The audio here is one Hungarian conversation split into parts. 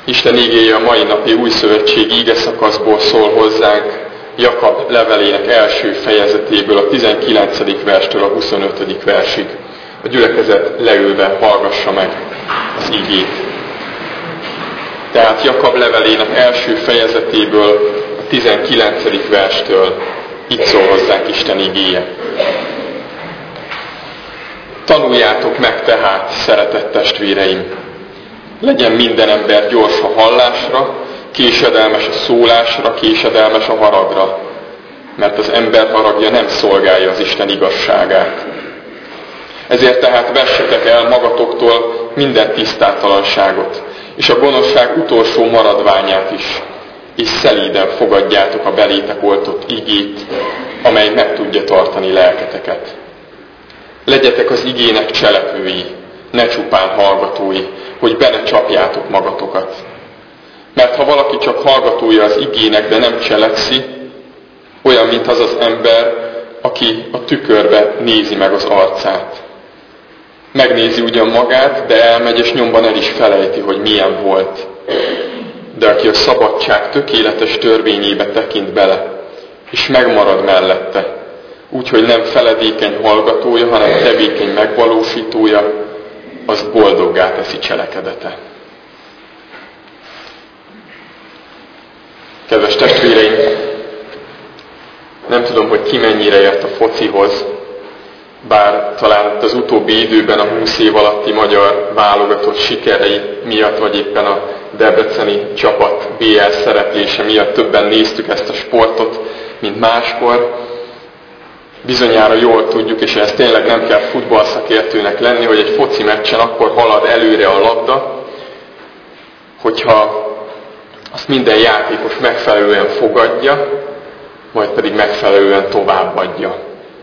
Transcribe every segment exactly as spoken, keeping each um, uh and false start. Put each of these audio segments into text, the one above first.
Isten igéje a mai napi új szövetségi ige szakaszból szól hozzánk, Jakab levelének első fejezetéből, a tizenkilencedik verstől a huszonötödik versig. A gyülekezet leülve hallgassa meg az igét. Tehát Jakab levelének első fejezetéből, a tizenkilencedik verstől így szól hozzánk Isten igéje. Tanuljátok meg tehát, szeretett testvéreim! Legyen minden ember gyors a hallásra, késedelmes a szólásra, késedelmes a haragra, mert az ember haragja nem szolgálja az Isten igazságát. Ezért tehát vessetek el magatoktól minden tisztátalanságot, és a gonoszság utolsó maradványát is, és szelíden fogadjátok a belétek oltott igét, amely meg tudja tartani lelketeket. Legyetek az igének cselekvői, ne csupán hallgatói, hogy be ne csapjátok magatokat. Mert ha valaki csak hallgatója az igének, de nem cselekszi, olyan, mint az az ember, aki a tükörbe nézi meg az arcát. Megnézi ugyan magát, de elmegy, és nyomban el is felejti, hogy milyen volt. De aki a szabadság tökéletes törvényébe tekint bele, és megmarad mellette, úgyhogy nem feledékeny hallgatója, hanem tevékeny megvalósítója, az boldoggá teszi cselekedete. Kedves testvéreim, nem tudom, hogy ki mennyire ért a focihoz, bár talán az utóbbi időben a húsz év alatti magyar válogatott sikerei miatt, vagy éppen a debreceni csapat bé el szereplése miatt többen néztük ezt a sportot, mint máskor. Bizonyára jól tudjuk, és ez tényleg nem kell futballszakértőnek lenni, hogy egy foci meccsen akkor halad előre a labda, hogyha azt minden játékos megfelelően fogadja, majd pedig megfelelően továbbadja.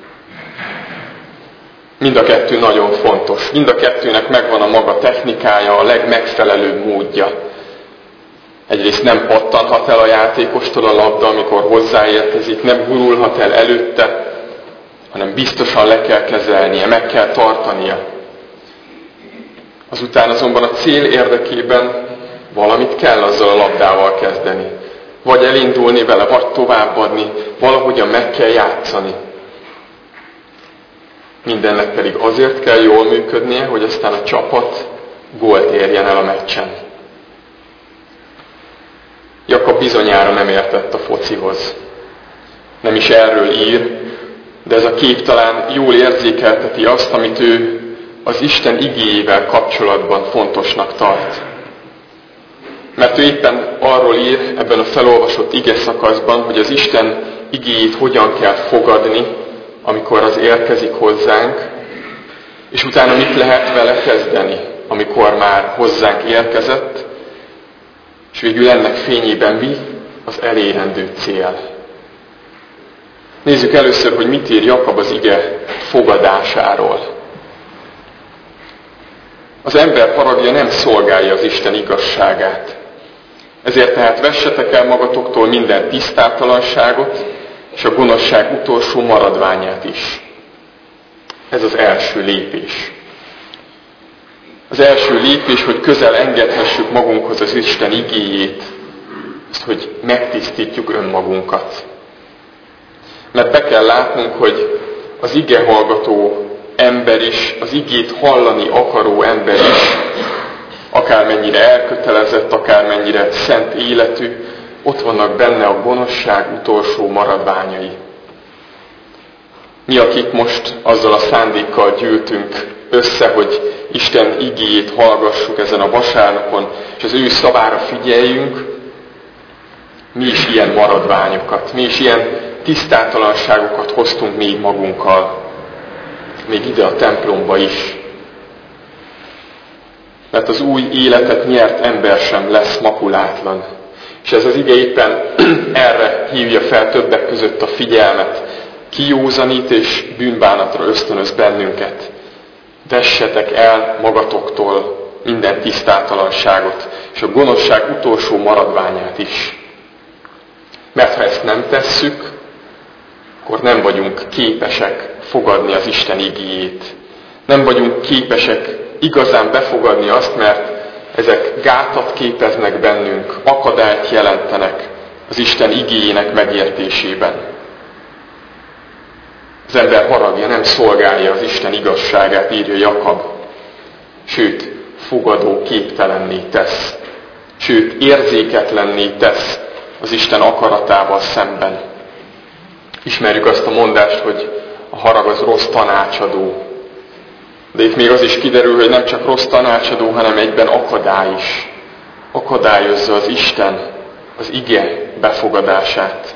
Mind a kettő nagyon fontos. Mind a kettőnek megvan a maga technikája, a legmegfelelőbb módja. Egyrészt nem pattanhat el a játékostól a labda, amikor hozzáérkezik, nem gurulhat el előtte, hanem biztosan le kell kezelnie, meg kell tartania. Azután azonban a cél érdekében valamit kell azzal a labdával kezdeni. Vagy elindulni vele, vagy továbbadni, valahogyan meg kell játszani. Mindennek pedig azért kell jól működnie, hogy aztán a csapat gólt érjen el a meccsen. Jakab bizonyára nem értett a focihoz. Nem is erről ír, de ez a kép talán jól érzékelteti azt, amit ő az Isten igéjével kapcsolatban fontosnak tart. Mert ő éppen arról ír ebben a felolvasott ige szakaszban, hogy az Isten igéjét hogyan kell fogadni, amikor az érkezik hozzánk, és utána mit lehet vele kezdeni, amikor már hozzánk érkezett, és végül ennek fényében mi az elérendő cél. Nézzük először, hogy mit ír Jakab az ige fogadásáról. Az ember haragja nem szolgálja az Isten igazságát. Ezért tehát vessetek el magatoktól minden tisztátalanságot, és a gonoszság utolsó maradványát is. Ez az első lépés. Az első lépés, hogy közel engedhessük magunkhoz az Isten igéjét, azt, hogy megtisztítjuk önmagunkat. Mert be kell látnunk, hogy az ige hallgató ember is, az igét hallani akaró ember is, akármennyire elkötelezett, akármennyire szent életű, ott vannak benne a gonoszság utolsó maradványai. Mi, akik most azzal a szándékkal gyűltünk össze, hogy Isten igéjét hallgassuk ezen a vasárnapon, és az ő szavára figyeljünk, mi is ilyen maradványokat, mi is ilyen tisztátalanságokat hoztunk még magunkkal, még ide a templomba is. Mert az új életet nyert ember sem lesz makulátlan. És ez az ige éppen erre hívja fel többek között a figyelmet. Kijózanít és bűnbánatra ösztönöz bennünket. Vessetek el magatoktól minden tisztátalanságot, és a gonoszság utolsó maradványát is. Mert ha ezt nem tesszük, akkor nem vagyunk képesek fogadni az Isten igéjét. Nem vagyunk képesek igazán befogadni azt, mert ezek gátat képeznek bennünk, akadályt jelentenek az Isten igéjének megértésében. Az ember haragja nem szolgálja az Isten igazságát, írja Jakab, sőt, fogadó képtelenné tesz, sőt, érzéketlenné tesz az Isten akaratával szemben. Ismerjük azt a mondást, hogy a harag az rossz tanácsadó. De itt még az is kiderül, hogy nem csak rossz tanácsadó, hanem egyben akadály is. Akadályozza az Isten az ige befogadását.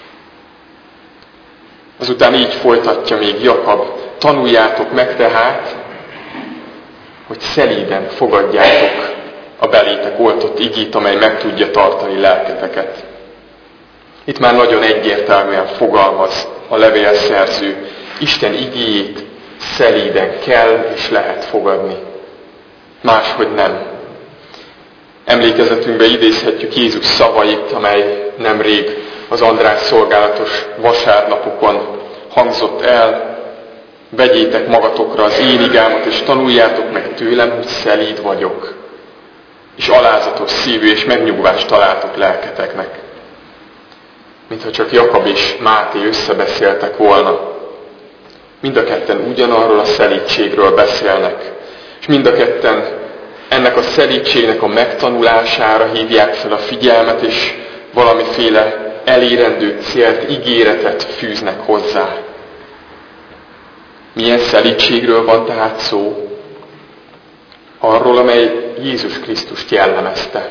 Azután így folytatja még Jakab, tanuljátok meg tehát, hogy szelíden fogadjátok a belétek oltott igét, amely meg tudja tartani lelketeket. Itt már nagyon egyértelműen fogalmaz a levélszerző, Isten igéjét szelíden kell és lehet fogadni. Máshogy nem. Emlékezetünkbe idézhetjük Jézus szavait, amely nemrég az András szolgálatos vasárnapokon hangzott el. Vegyétek magatokra az én igámat, és tanuljátok meg tőlem, hogy szelíd vagyok, és alázatos szívű, és megnyugvást találtok lelketeknek. Mintha csak Jakab és Máté összebeszéltek volna. Mind a ketten ugyanarról a szelídségről beszélnek, és mind a ketten ennek a szelídségnek a megtanulására hívják fel a figyelmet, és valamiféle elérendő célt, ígéretet fűznek hozzá. Milyen szelídségről van tehát szó? Arról, amely Jézus Krisztust jellemezte.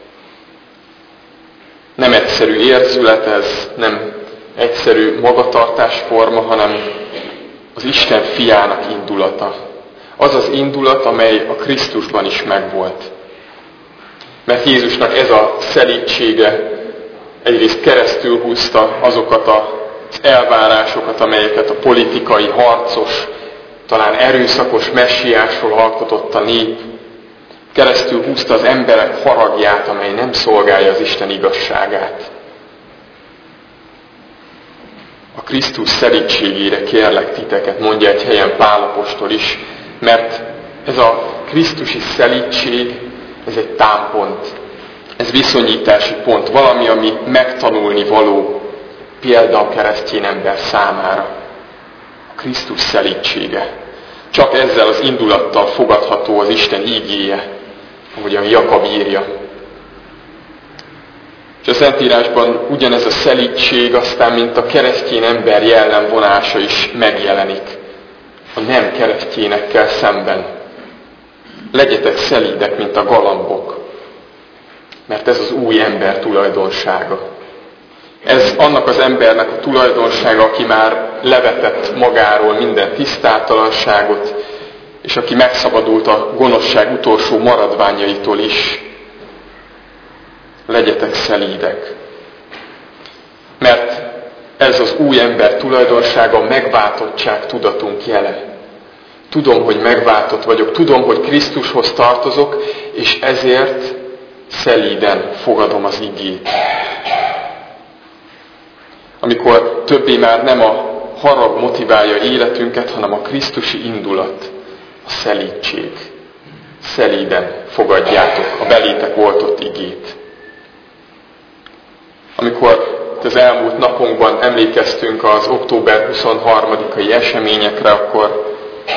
Nem egyszerű érzület ez, nem egyszerű magatartásforma, hanem az Isten fiának indulata. Az az indulat, amely a Krisztusban is megvolt. Mert Jézusnak ez a szelídsége egyrészt keresztül húzta azokat az elvárásokat, amelyeket a politikai, harcos, talán erőszakos messiásról alkotott a nép. Keresztül húzta az emberek haragját, amely nem szolgálja az Isten igazságát. A Krisztus szelídségére kérlek titeket, mondja egy helyen Pál apostol is, mert ez a krisztusi szelídség, ez egy támpont, ez viszonyítási pont, valami, ami megtanulni való példa a keresztény ember számára. A Krisztus szelídsége. Csak ezzel az indulattal fogadható az Isten ígéje, ahogyan Jakab írja. És a Szentírásban ugyanez a szelídség aztán, mint a keresztény ember jellemvonása is megjelenik a nem keresztényekkel szemben. Legyetek szelídek, mint a galambok, mert ez az új ember tulajdonsága. Ez annak az embernek a tulajdonsága, aki már levetett magáról minden tisztátalanságot, és aki megszabadult a gonoszság utolsó maradványaitól is. Legyetek szelídek. Mert ez az új ember tulajdonsága, a megváltottság tudatunk jele. Tudom, hogy megváltott vagyok, tudom, hogy Krisztushoz tartozok, és ezért szelíden fogadom az igét. Amikor többé már nem a harag motiválja életünket, hanem a krisztusi indulat, a szelídség. Szelíden fogadjátok a belétek oltott igét. Amikor az elmúlt napunkban emlékeztünk az október huszonharmadikai eseményekre, akkor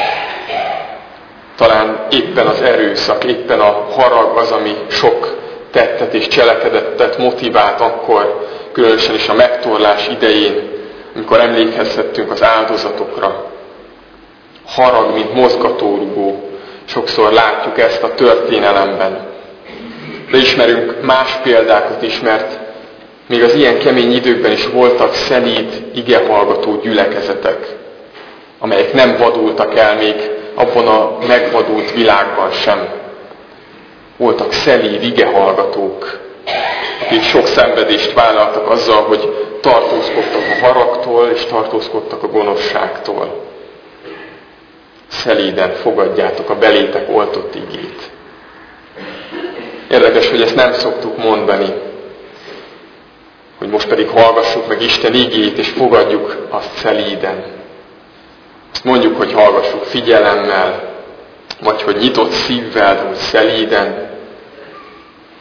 talán éppen az erőszak, éppen a harag az, ami sok tettet és cselekedetet motivált akkor, különösen is a megtorlás idején, amikor emlékezhettünk az áldozatokra. Harag, mint mozgatórugó. Sokszor látjuk ezt a történelemben. De ismerünk más példákat is, mert még az ilyen kemény időkben is voltak szelíd, igehallgató gyülekezetek, amelyek nem vadultak el még abban a megvadult világban sem. Voltak szelíd, igehallgatók, akik sok szenvedést vállaltak azzal, hogy tartózkodtak a haragtól, és tartózkodtak a gonoszságtól. Szelíden fogadjátok a belétek oltott igét. Érdekes, hogy ezt nem szoktuk mondani, hogy most pedig hallgassuk meg Isten igét, és fogadjuk azt szelíden. Azt mondjuk, hogy hallgassuk figyelemmel, vagy hogy nyitott szívvel, vagy szelíden.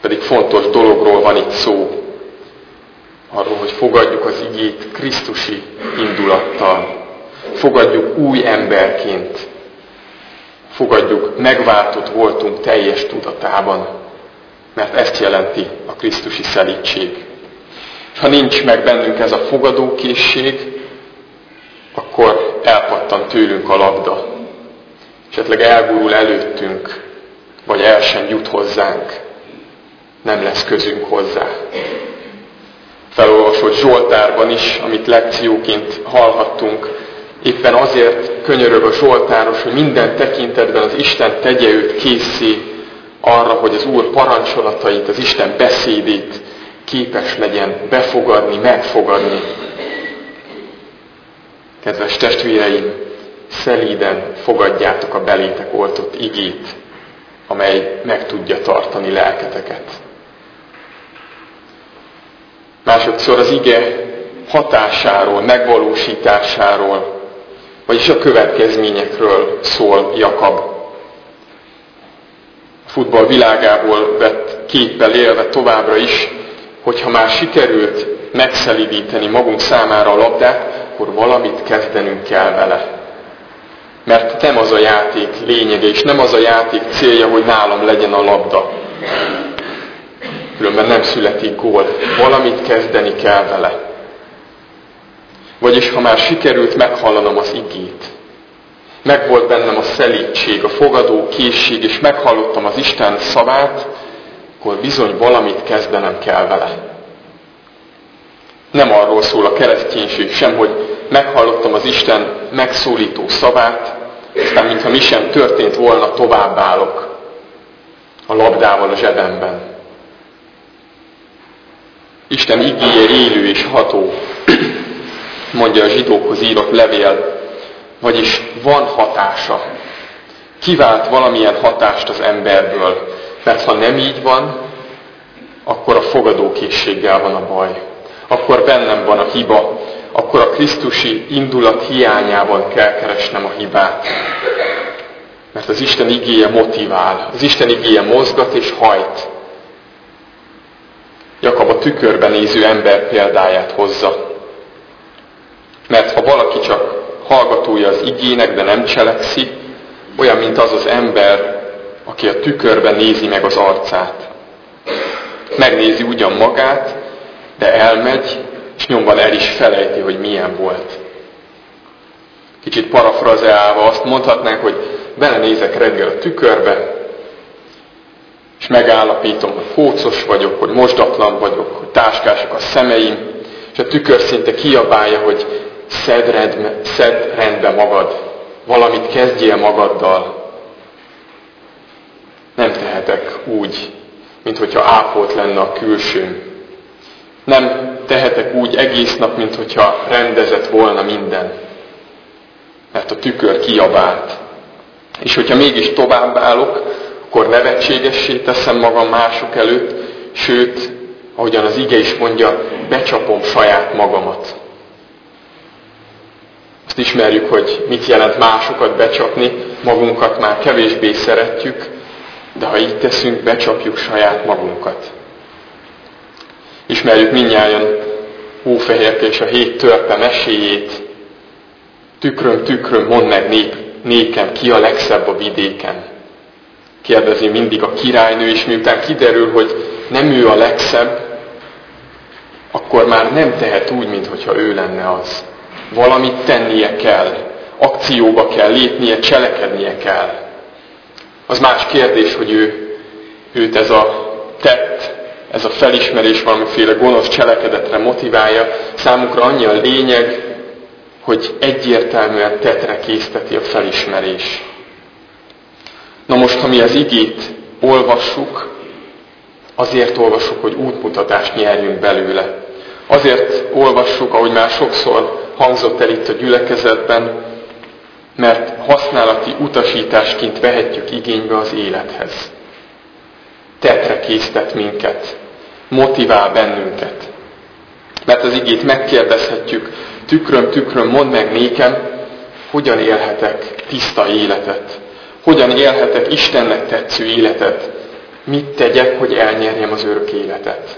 Pedig fontos dologról van itt szó. Arról, hogy fogadjuk az igét krisztusi indulattal. Fogadjuk új emberként. Fogadjuk, megváltott voltunk teljes tudatában. Mert ezt jelenti a krisztusi szelídség. És ha nincs meg bennünk ez a fogadókészség, akkor elpattan tőlünk a labda. Esetleg elgurul előttünk, vagy el sem jut hozzánk. Nem lesz közünk hozzá. Felolvasott Zsoltárban is, amit lekcióként hallhattunk, éppen azért könyörög a zsoltáros, hogy minden tekintetben az Isten tegye őt készé arra, hogy az Úr parancsolatait, az Isten beszédét képes legyen befogadni, megfogadni. Kedves testvéreim, szelíden fogadjátok a belétek oltott igét, amely meg tudja tartani lelketeket. Másodszor az ige hatásáról, megvalósításáról, vagyis a következményekről szól Jakab. A futball világából vett képpel élve továbbra is, hogyha már sikerült megszelídíteni magunk számára a labdát, akkor valamit kezdenünk kell vele. Mert nem az a játék lényege, és nem az a játék célja, hogy nálam legyen a labda. Különben nem születik gól. Valamit kezdeni kell vele. Vagyis ha már sikerült meghallanom az igét, megvolt bennem a szelídség, a fogadó készség, és meghallottam az Isten szavát, akkor bizony valamit kezdenem kell vele. Nem arról szól a kereszténység sem, hogy meghallottam az Isten megszólító szavát, aztán mintha mi sem történt volna, továbbállok a labdával a zsebemben. Isten igéje élő és ható, mondja a zsidókhoz írott levél, vagyis van hatása. Kivált valamilyen hatást az emberből, mert ha nem így van, akkor a fogadókészséggel van a baj. Akkor bennem van a hiba, akkor a krisztusi indulat hiányában kell keresnem a hibát. Mert az Isten igéje motivál, az Isten igéje mozgat és hajt. Jakab a tükörben néző ember példáját hozza. Mert ha valaki csak hallgatója az igének, de nem cselekszi, olyan, mint az az ember, aki a tükörben nézi meg az arcát. Megnézi ugyan magát, de elmegy, és nyomban el is felejti, hogy milyen volt. Kicsit parafrazeálva azt mondhatnánk, hogy belenézek reggel a tükörbe, és megállapítom, hogy kócos vagyok, hogy mosdatlan vagyok, hogy táskások a szemeim, és a tükör szinte kiabálja, hogy szedd rendbe, szedd rendbe magad, valamit kezdjél magaddal. Nem tehetek úgy, mint hogyha ápolt lenne a külsőm. Nem tehetek úgy egész nap, mint hogyha rendezett volna minden. Mert a tükör kiabált. És hogyha mégis továbbállok, akkor nevetségessé teszem magam mások előtt, sőt, ahogyan az ige is mondja, becsapom saját magamat. Azt ismerjük, hogy mit jelent másokat becsapni, magunkat már kevésbé szeretjük, de ha így teszünk, becsapjuk saját magunkat. Ismerjük mindnyájan Hófehérke és a hét törpe meséjét. Tükröm, tükröm, mondd meg nép, nékem, ki a legszebb a vidéken. Kérdezi mindig a királynő, és miután kiderül, hogy nem ő a legszebb, akkor már nem tehet úgy, mintha ő lenne az. Valamit tennie kell, akcióba kell lépnie, cselekednie kell. Az más kérdés, hogy ő, őt ez a tett, ez a felismerés valamiféle gonosz cselekedetre motiválja. Számukra annyi a lényeg, hogy egyértelműen tettre készteti a felismerés. Na most, ha mi az igét olvassuk, azért olvassuk, hogy útmutatást nyerjünk belőle. Azért olvassuk, ahogy már sokszor hangzott el itt a gyülekezetben, mert használati utasításként vehetjük igénybe az élethez. Tettre késztet minket, motivál bennünket. Mert az igét megkérdezhetjük, tükröm, tükröm, mondd meg nékem, hogyan élhetek tiszta életet, hogyan élhetek Istennek tetsző életet, Mit tegyek, hogy elnyerjem az örök életet?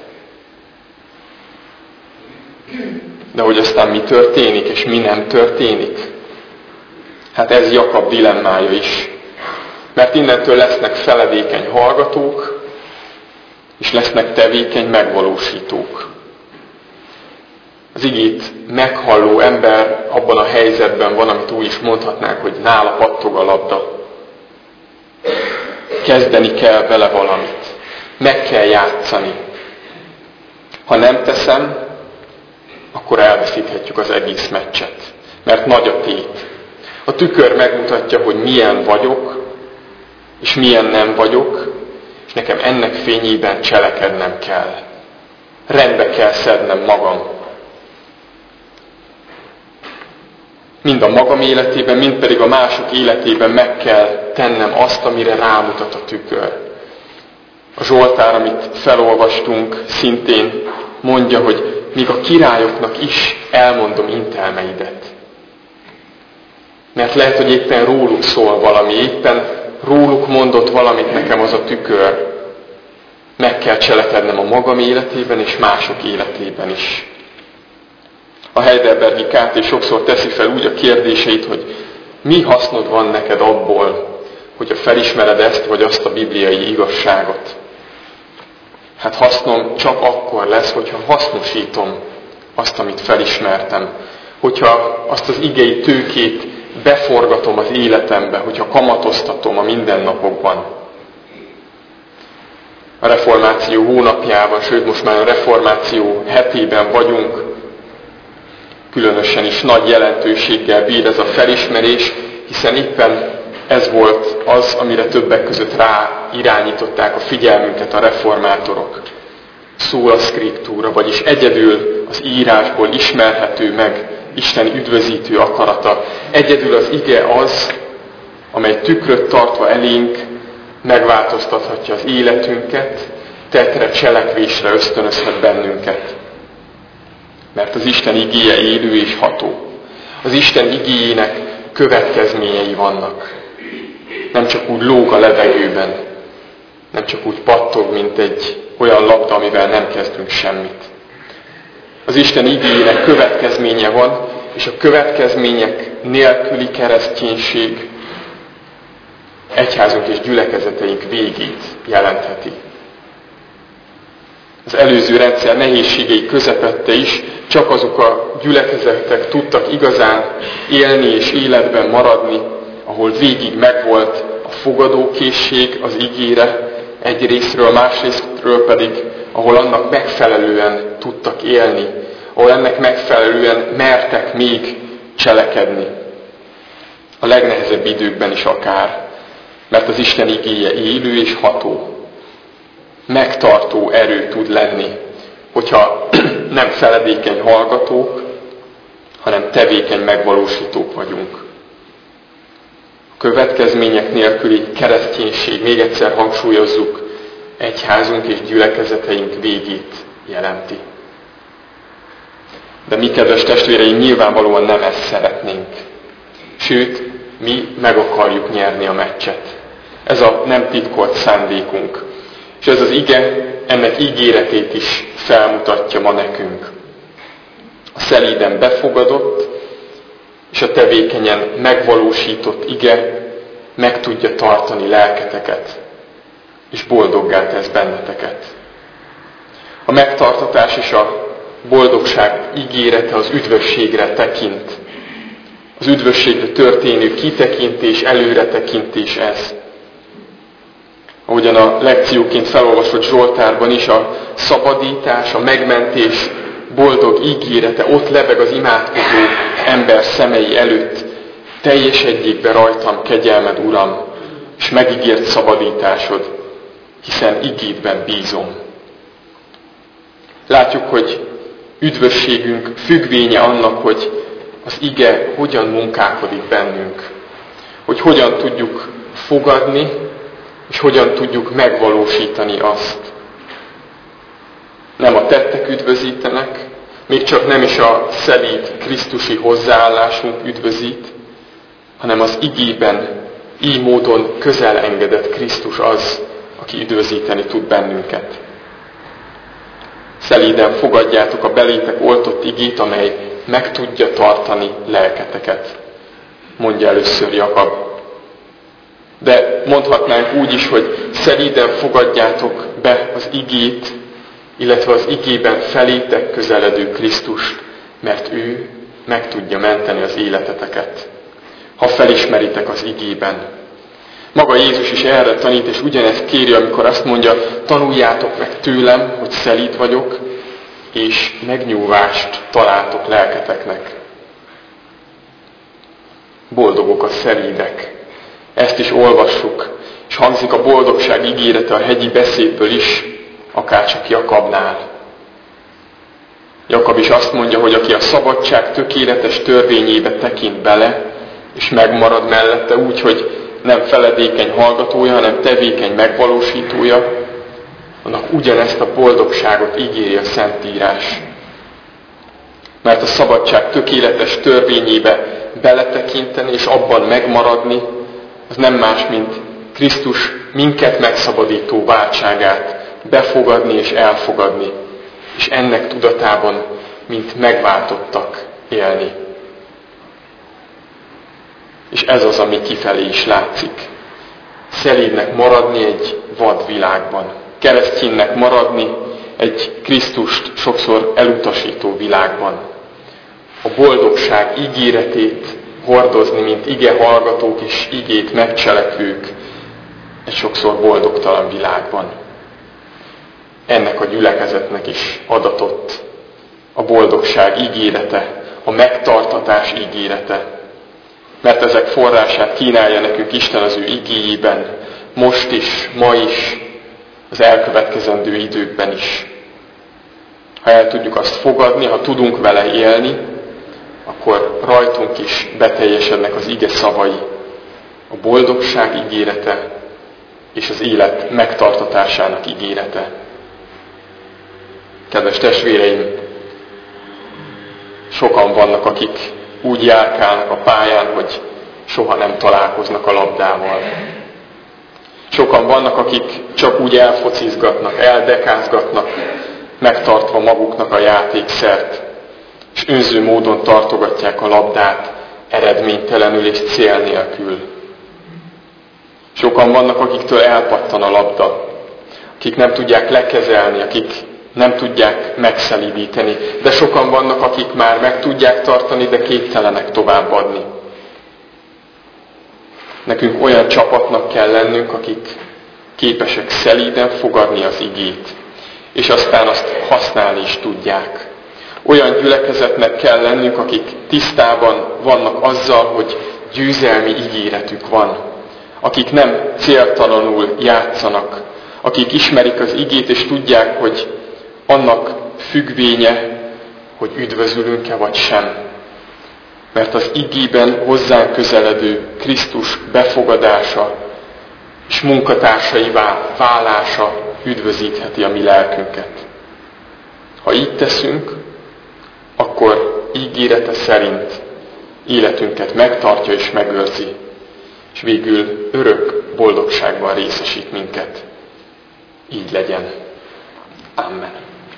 De hogy aztán mi történik, és mi nem történik? Hát ez Jakab dilemmája is. Mert innentől lesznek feledékeny hallgatók, és lesznek tevékeny megvalósítók. Az igét meghalló ember abban a helyzetben van, amit úgy is mondhatnánk, hogy nála pattog a labda. Kezdeni kell vele valamit. Meg kell játszani. Ha nem teszem, akkor elveszíthetjük az egész meccset. Mert nagy a tét. A tükör megmutatja, hogy milyen vagyok, és milyen nem vagyok, és nekem ennek fényében cselekednem kell. Rendbe kell szednem magam. Mind a magam életében, mind pedig a mások életében meg kell tennem azt, amire rámutat a tükör. A Zsoltár, amit felolvastunk, szintén mondja, hogy míg a királyoknak is elmondom intelmeidet. Mert lehet, hogy éppen róluk szól valami, éppen róluk mondott valamit nekem az a tükör. Meg kell cselekednem a magam életében és mások életében is. A Heidelbergi ká té sokszor teszi fel úgy a kérdéseit, hogy mi hasznod van neked abból, hogyha felismered ezt vagy azt a bibliai igazságot. Hát hasznom csak akkor lesz, hogyha hasznosítom azt, amit felismertem. Hogyha azt az igei tőkét beforgatom az életembe, hogyha kamatoztatom a mindennapokban. A reformáció hónapjában, sőt most már a reformáció hetében vagyunk, különösen is nagy jelentőséggel bír ez a felismerés, hiszen éppen ez volt az, amire többek között rá irányították a figyelmünket a reformátorok. Sola scriptura, vagyis egyedül az írásból ismerhető meg Isten üdvözítő akarata. Egyedül az ige az, amely tükröt tartva elénk megváltoztathatja az életünket, tettre, cselekvésre ösztönözhet bennünket. Mert az Isten igéje élő és ható. Az Isten igéjének következményei vannak. Nem csak úgy lóg a levegőben, nem csak úgy pattog, mint egy olyan labda, amivel nem kezdünk semmit. Az Isten igéjének következménye van, és a következmények nélküli kereszténység egyházunk és gyülekezeteink végét jelentheti. Az előző rendszer nehézségei közepette is csak azok a gyülekezetek tudtak igazán élni és életben maradni, ahol végig megvolt a fogadókészség az igére egy részről, másrésztről pedig, ahol annak megfelelően tudtak élni, ahol ennek megfelelően mertek még cselekedni. A legnehezebb időkben is akár, mert az Isten igéje élő és ható, megtartó erő tud lenni, hogyha nem feledékeny hallgatók, hanem tevékeny megvalósítók vagyunk. A következmények nélküli kereszténység, még egyszer hangsúlyozzuk, egyházunk és gyülekezeteink végét jelenti. De mi, kedves testvéreim, nyilvánvalóan nem ezt szeretnénk. Sőt, mi meg akarjuk nyerni a meccset. Ez a nem titkolt szándékunk. És ez az ige ennek ígéretét is felmutatja ma nekünk. A szelíden befogadott és a tevékenyen megvalósított ige meg tudja tartani lelketeket, és boldoggá tesz benneteket. A megtartatás és a boldogság ígérete az üdvösségre tekint. Az üdvösségre történő kitekintés, előretekintés ez. Ahogyan a lekcióként felolvasott Zsoltárban is, a szabadítás, a megmentés boldog ígérete ott lebeg az imádkozó ember szemei előtt. Teljesedjék be rajtam kegyelmed, Uram, és megígért szabadításod, hiszen igédben bízom. Látjuk, hogy üdvösségünk függvénye annak, hogy az ige hogyan munkálkodik bennünk. Hogy hogyan tudjuk fogadni, és hogyan tudjuk megvalósítani azt. Nem a tettek üdvözítenek, még csak nem is a szelíd krisztusi hozzáállásunk üdvözít, hanem az igében így módon közel engedett Krisztus az, aki üdvözíteni tud bennünket. Szelíden fogadjátok a belétek oltott igét, amely meg tudja tartani lelketeket, mondja először Jakab. De mondhatnánk úgy is, hogy szelíden fogadjátok be az igét, illetve az igében felétek közeledő Krisztust, mert ő meg tudja menteni az életeteket, ha felismeritek az igében. Maga Jézus is erre tanít, és ugyanezt kéri, amikor azt mondja, tanuljátok meg tőlem, hogy szelíd vagyok, és megnyúvást találtok lelketeknek. Boldogok a szelídek. Ezt is olvassuk, és hangzik a boldogság ígérete a hegyi beszédből is, akárcsak Jakabnál. Jakab is azt mondja, hogy aki a szabadság tökéletes törvényébe tekint bele, és megmarad mellette úgy, hogy nem feledékeny hallgatója, hanem tevékeny megvalósítója, annak ugyanezt a boldogságot ígéri a Szentírás. Mert a szabadság tökéletes törvényébe beletekinteni és abban megmaradni, az nem más, mint Krisztus minket megszabadító váltságát befogadni és elfogadni, és ennek tudatában, mint megváltottak élni. És ez az, ami kifelé is látszik. Szelídnek maradni egy vad világban. Kereszténynek maradni egy Krisztust sokszor elutasító világban. A boldogság ígéretét hordozni, mint ige hallgatók és igét megcselekvők egy sokszor boldogtalan világban. Ennek a gyülekezetnek is adatott a boldogság ígérete, a megtartatás ígérete. Mert ezek forrását kínálja nekünk Isten az ő igéjében, most is, ma is, az elkövetkezendő időkben is. Ha el tudjuk azt fogadni, ha tudunk vele élni, akkor rajtunk is beteljesednek az ige szavai, a boldogság ígérete és az élet megtartatásának ígérete. Kedves testvéreim, sokan vannak, akik úgy járkálnak a pályán, hogy soha nem találkoznak a labdával. Sokan vannak, akik csak úgy elfocizgatnak, eldekázgatnak, megtartva maguknak a játékszert, és önző módon tartogatják a labdát, eredménytelenül és cél nélkül. Sokan vannak, akiktől elpattan a labda, akik nem tudják lekezelni, akik nem tudják megszelídíteni, de sokan vannak, akik már meg tudják tartani, de képtelenek továbbadni. Nekünk olyan csapatnak kell lennünk, akik képesek szelíden fogadni az igét, és aztán azt használni is tudják. Olyan gyülekezetnek kell lennünk, akik tisztában vannak azzal, hogy győzelmi ígéretük van, akik nem céltalanul játszanak, akik ismerik az igét, és tudják, hogy annak függvénye, hogy üdvözülünk-e vagy sem. Mert az igében hozzánk közeledő Krisztus befogadása és munkatársaivá válása üdvözítheti a mi lelkünket. Ha így teszünk, akkor ígérete szerint életünket megtartja és megőrzi, és végül örök boldogságban részesít minket. Így legyen. Amen.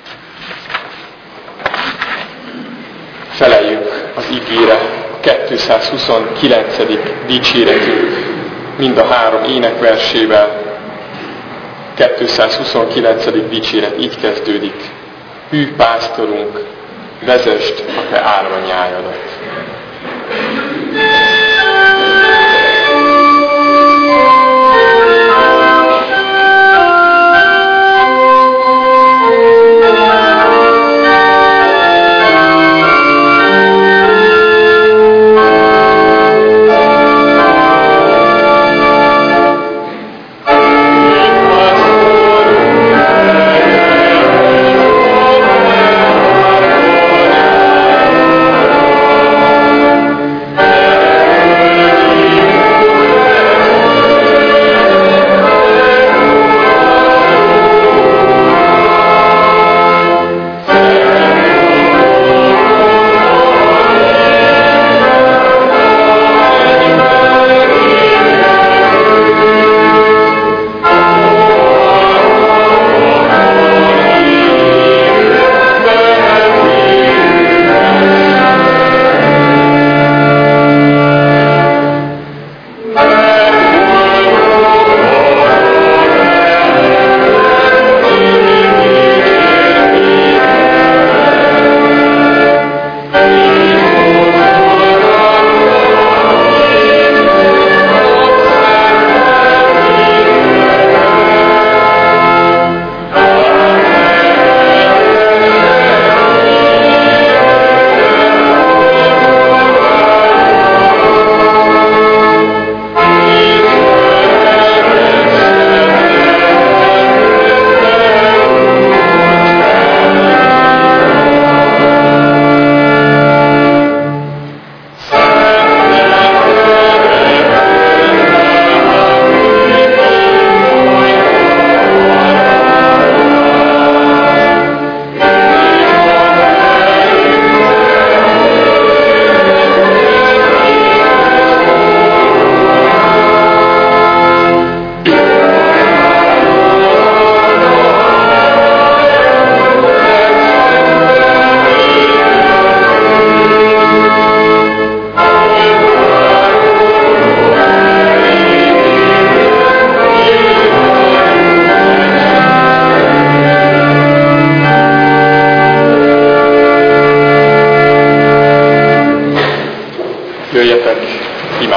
Feleljünk az ígére a kétszázhuszonkilencedik dicséretünk mind a három énekversével. kétszázhuszonkilencedik dicséret így kezdődik. Hű pásztorunk, vezesd a te árvanyájadat. Amen.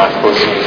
Imádkozzunk!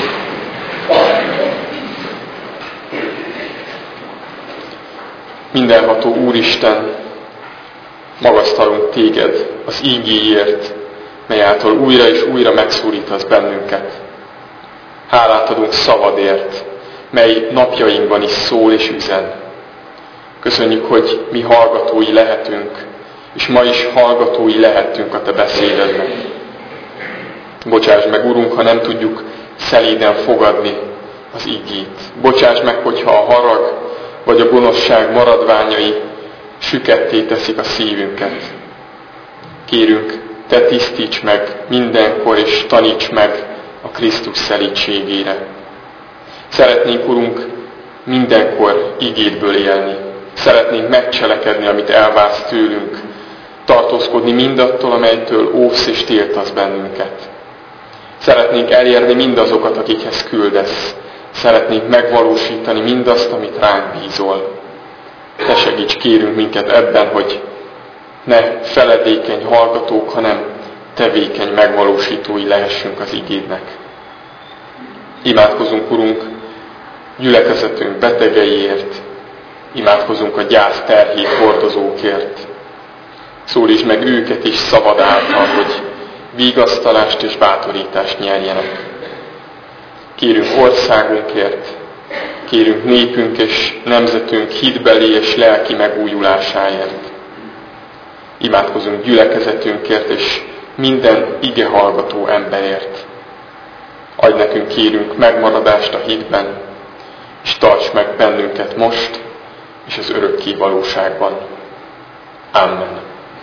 Mindenható Úristen, magasztalunk Téged az ígéért, mely által újra és újra megszólítasz bennünket. Hálát adunk szavadért, mely napjainkban is szól és üzen. Köszönjük, hogy mi hallgatói lehetünk, és ma is hallgatói lehetünk a Te beszédednek. Bocsáss meg, Urunk, ha nem tudjuk szelíden fogadni az igét. Bocsáss meg, hogyha a harag vagy a gonoszság maradványai süketté teszik a szívünket. Kérünk, Te tisztíts meg mindenkor, és taníts meg a Krisztus szelídségére. Szeretnénk, Urunk, mindenkor igédből élni. Szeretnénk megcselekedni, amit elvársz tőlünk. Tartózkodni mindattól, amelytől óvsz és tiltasz bennünket. Szeretnénk elérni mindazokat, akikhez küldesz. Szeretnénk megvalósítani mindazt, amit ránk bízol. Te segíts, kérünk minket ebben, hogy ne feledékeny hallgatók, hanem tevékeny megvalósítói lehessünk az igédnek. Imádkozunk, Urunk, gyülekezetünk betegeiért, imádkozunk a gyász terhét hordozókért. Szólítsd meg őket is szavad által, hogy vigasztalást és bátorítást nyerjenek. Kérünk országunkért, kérünk népünk és nemzetünk hitbeli és lelki megújulásáért. Imádkozunk gyülekezetünkért és minden ige hallgató emberért. Adj nekünk, kérünk, megmaradást a hitben, és tarts meg bennünket most és az örökké valóságban. Amen.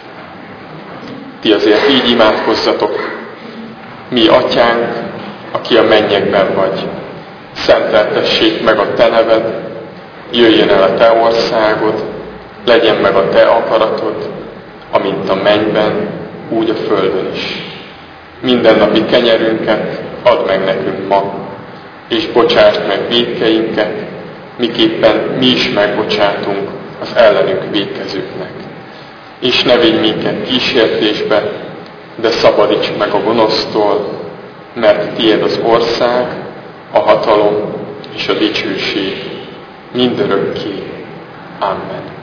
Ti azért így imádkozzatok: mi Atyánk, aki a mennyekben vagy, szenteltessék meg a Te neved, jöjjön el a Te országod, legyen meg a Te akaratod, amint a mennyben, úgy a földön is. Mindennapi kenyerünket add meg nekünk ma, és bocsásd meg vétkeinket, miképpen mi is megbocsátunk az ellenünk vétkezőknek. És ne vigy minket kísértésbe, de szabadíts meg a gonosztól, mert tiéd az ország, a hatalom és a dicsőség mindörökké. Amen.